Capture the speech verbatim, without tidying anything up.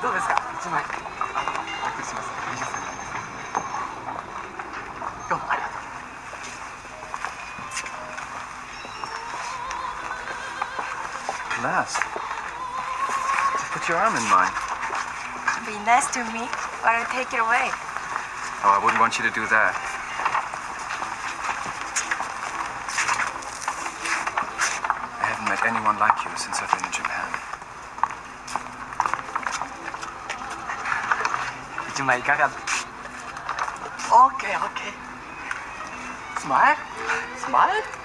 どうですか一枚お送りします。にじゅっさいなんです。どうもありがとう。 Lass, just put your arm in mine. Be nice to me, or I take it away. Oh, I wouldn't want you to do that. I haven't met anyone like you since I've been in Japan. 一枚いかが ?OK, OK. Smile? Smile?